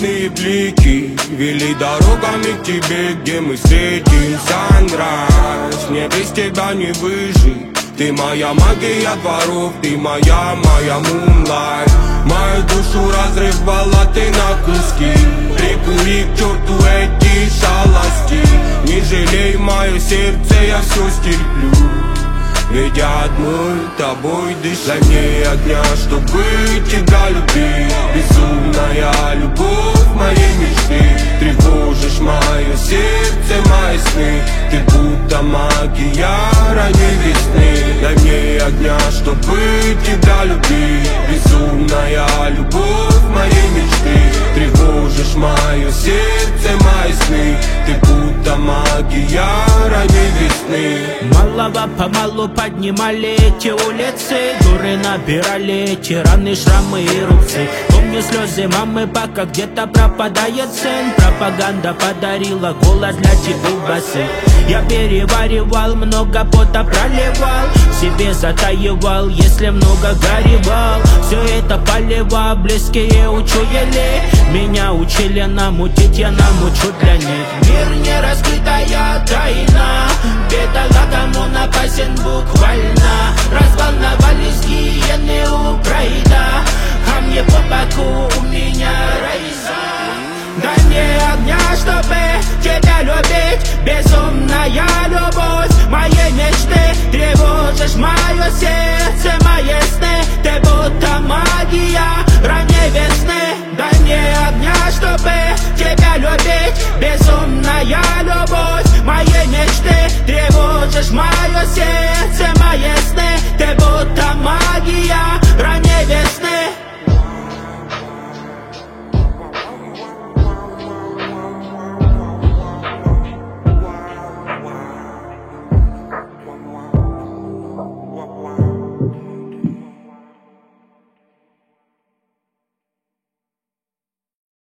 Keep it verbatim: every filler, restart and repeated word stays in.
Солнечные блики вели дорогами к тебе, где мы встретим sunrise. Мне без тебя не выжить. Ты моя магия дворов, ты моя, моя moonlight. Мою душу разрывала ты на куски. Прикури к черту эти шалости. Не жалей мое сердце, я все стерплю. Ведь я одной тобой дышу. Дай мне огня, чтобы тебя любить. Безумная любовь моей мечты. Тревожишь мое сердце, мои сны. Ты будто магия ранней весны. Дай мне огня, чтобы тебя любить. Безумная любовь моей мечты. Тревожишь мое сердце, мои сны. Ты будто магия ранней весны. Мало-помалу поднимали эти улицы, дуры набирали эти раны, шрамы и рубцы. Помню слезы мамы, пока где-то пропадает сын. Пропаганда подарила голод для колбасы. Я переваривал, много пота проливал, себе затаивал, если много горевал. Все это полево, близкие учуяли. Меня учили намутить, я намучу для них. Мир не раскрытая тайна, бедолагам он опасен буквально. Разволновались гиены у прайда, а мне по боку у меня райза. Дай мне огня, чтобы тебя любить. Безумная любовь моей мечты. Тревожишь мое сердце, мои сны. Ты будто магия ранней весны.